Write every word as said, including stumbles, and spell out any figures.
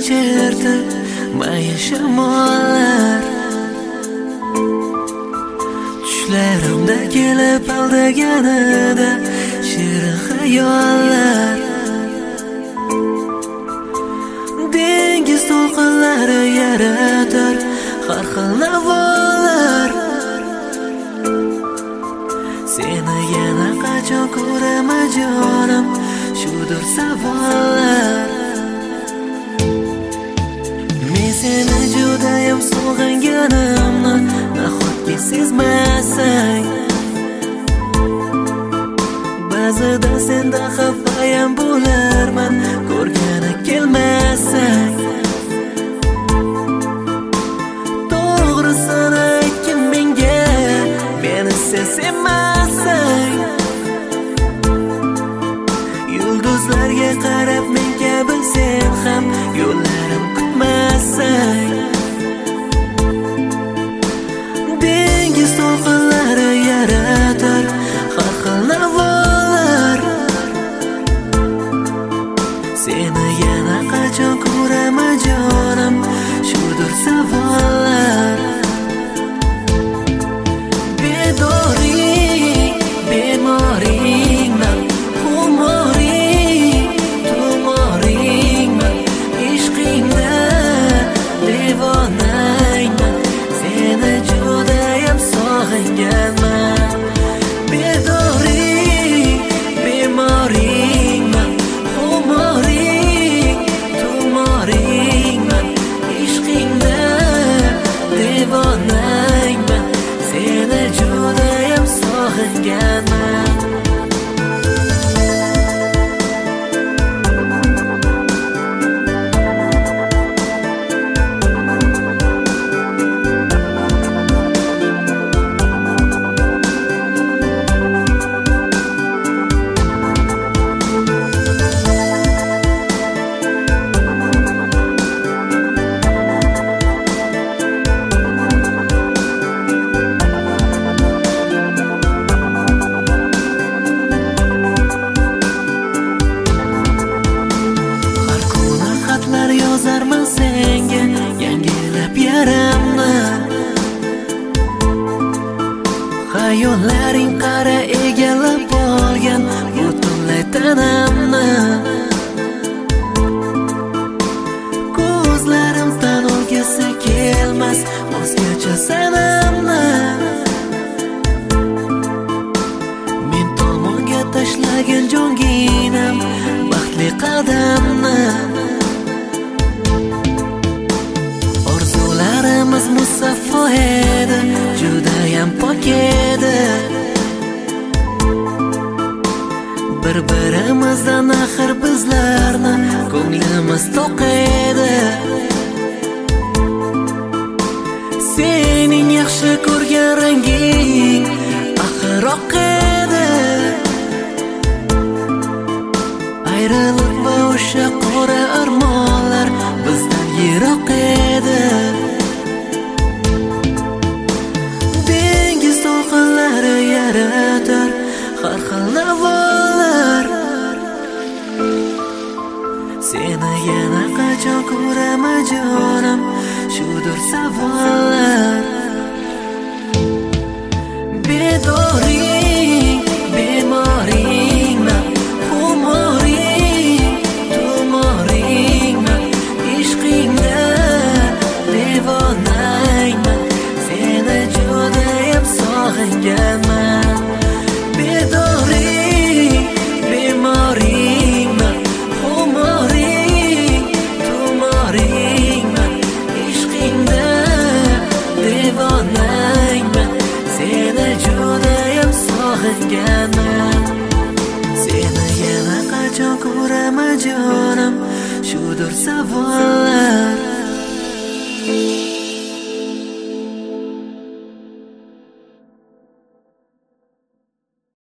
cherti mayin shamollar. Tushlarimda kelib aldaganida shirin xayollar. Dengiz to'lqinlari yaratar har xil navolar. Seni yana qachon ko'raman jonim, shudir savollar. Men seni judayam sog'inganimni nahotki sezmasang. Ba'zida senda xafayam bo'larman, ko'rgani kelmasang. To'g'risini aytgin menga, meni sen sevmasang. Yulduzlarga qarab men kabi sen ham yo'llarim kutmasang. Dengiz to'lqinlari yaratar har xil navolar. Seni yana qachon ko'raman jonim, shudir savollar. Bedoring, bemoringman, xumoring, tumoringman, ishqingda devonayman, seni judayam sog'inganman. Bedoring, bemoringman, xumoring, tumoringman, ishqingda devonayman, seni judayam sog'inganman. Yozarman senga yangilab yaramni. Xayollaring qara egallab olgan butunlay tanamni. Ko'zlarimdan olgisi kelmas o'zgacha sanamni. Men tomonga tashlagan jonginam baxtli qadamni. Orzularimiz musaffo edi, judayam pok edi. Bir-birimizdan axir bizlarni ko'nglimiz to'q edi. Sening yaxshi ko'rgan ranging axir oq edi. Ayriliq va o'sha qora armonlar bizdan yiroq edi. Dengiz to'lqinlari yaratar har xil navolar. Seni yana qachon ko'raman jonim, shudir savollar. Bedoring, bemoringman, xumoring, tumoringman, ishqingda devonayman, seni judayam sog'inganman. Bedoring, bemoringman, xumoring, tumoringman, ishqingda devonayman, seni judayam sog'inganman. Seni yana qachon ko'raman jonim, shudir savollar.